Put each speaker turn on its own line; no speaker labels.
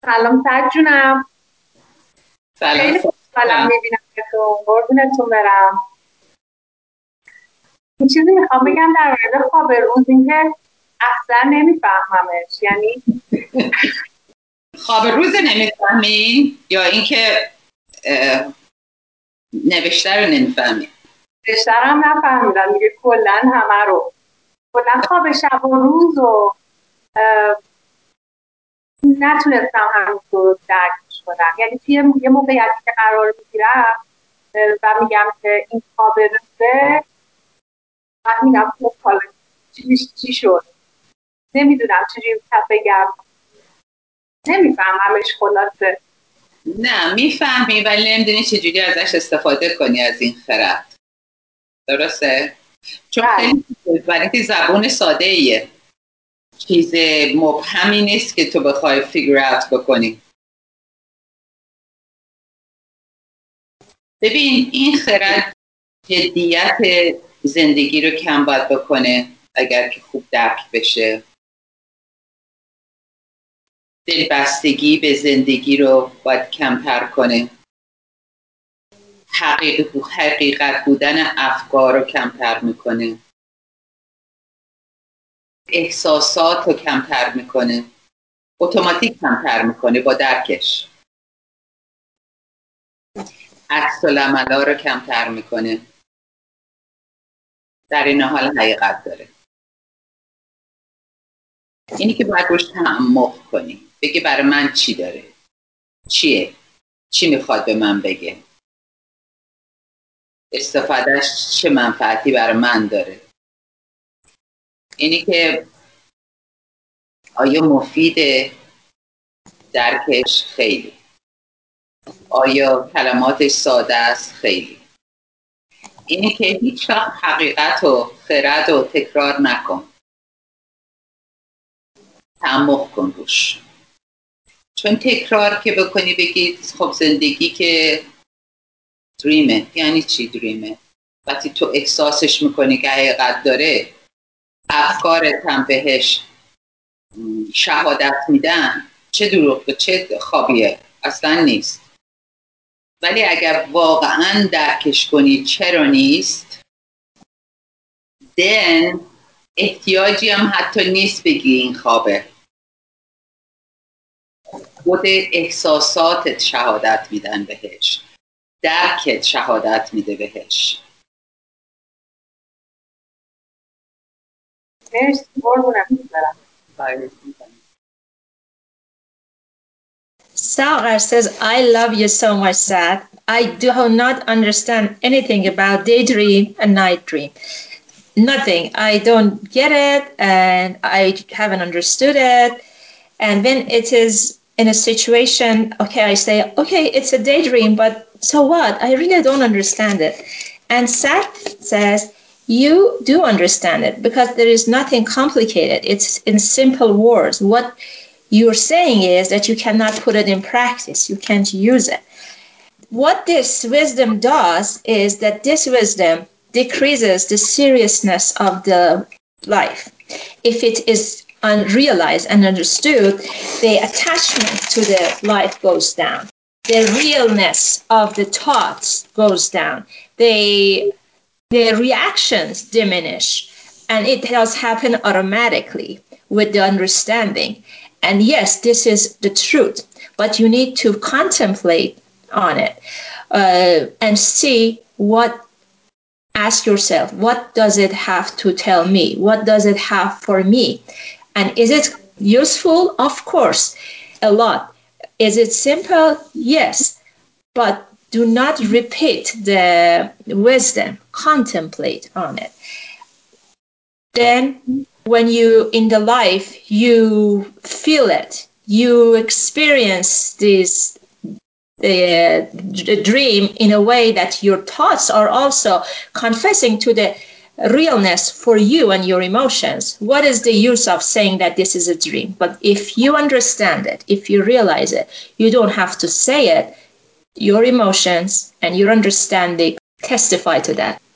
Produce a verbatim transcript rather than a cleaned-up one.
سلام سعد جونم.
سلام.
خیلی خوشحالم میبینم تو. قربونتون برم. این چیزی میخوام بگم در مورد خواب روز، اینکه اصلا نمیفهممش. یعنی
خواب روز نمیفهمی یا اینکه نوشته رو نمیفهمی؟
نوشته هم نفهمیدم دیگه، کلا همه رو، کلا خواب شب و روز و نتونستم همینطور درکش کنم. یعنی توی یه موقعیتی که قرار میگیرم و میگم که این خواب روزه، من میگم خب حالا چی, چی شد، نمیدونم چجوری بگم، نمیفهممش. خلاصه
نه میفهمی ولی نمیدونی چجوری ازش استفاده کنی، از این خرد. درسته؟ چون خیلی برای که زبون ساده ایه، چیز مبهمی نیست که تو بخوای فیگر اوت بکنی. ببین این خرد جدیت زندگی رو کم باید بکنه اگر که خوب درک بشه. دلبستگی به زندگی رو باید کمتر کنه. حقیق... حقیقت بودن افکار رو کمتر میکنه. احساسات رو کمتر میکنه. اتوماتیک کمتر میکنه با درکش. عکس العملا رو کمتر میکنه. در این حال حقیقت داره. اینی که باید روش تعمق کنی، بگه برای من چی داره، چیه، چی میخواد به من بگه، استفادهش چه منفعتی برای من داره. اینی که آیا مفیده، درکش خیلی، آیا کلماتش ساده است خیلی. اینی که هیچ وقت حقیقت و خرد و تکرار نکن، تعمق کن روش. چون تکرار که بکنی بگی خب زندگی که دریمه. یعنی چی دریمه؟ وقتی تو احساسش میکنی که حقیقت داره، افکارت هم بهش شهادت میدن، چه دروغ چه خوابیه؟ اصلا نیست. ولی اگر واقعا درکش کنی چرا نیست، then احتیاجی هم حتی نیست بگی این خوابه. خود احساساتت شهادت میدن بهش، درکت شهادت میده بهش.
مرسی، قربونتون برم.
Sagar says, I love you so much, Sad. I do not understand anything about daydream and night dream. Nothing. I don't get it, and I haven't understood it. And when it is in a situation, okay, I say, okay, it's a daydream, but so what? I really don't understand it. And Sad says, you do understand it because there is nothing complicated. It's in simple words. What you're saying is that you cannot put it in practice. You can't use it. What this wisdom does is that this wisdom decreases the seriousness of the life. If it is unrealized and understood, the attachment to the life goes down. The realness of the thoughts goes down. The, the reactions diminish. And it does happen automatically with the understanding. And yes, this is the truth, but you need to contemplate on it uh, and see what, ask yourself, what does it have to tell me? What does it have for me? And is it useful? Of course, a lot. Is it simple? Yes. But do not repeat the wisdom. Contemplate on it. Then when you in the life you feel it, you experience this the, the dream in a way that your thoughts are also confessing to the realness for you and your emotions. What is the use of saying that this is a dream? But if you understand it, if you realize it, you don't have to say it. Your emotions and your understanding testify to that.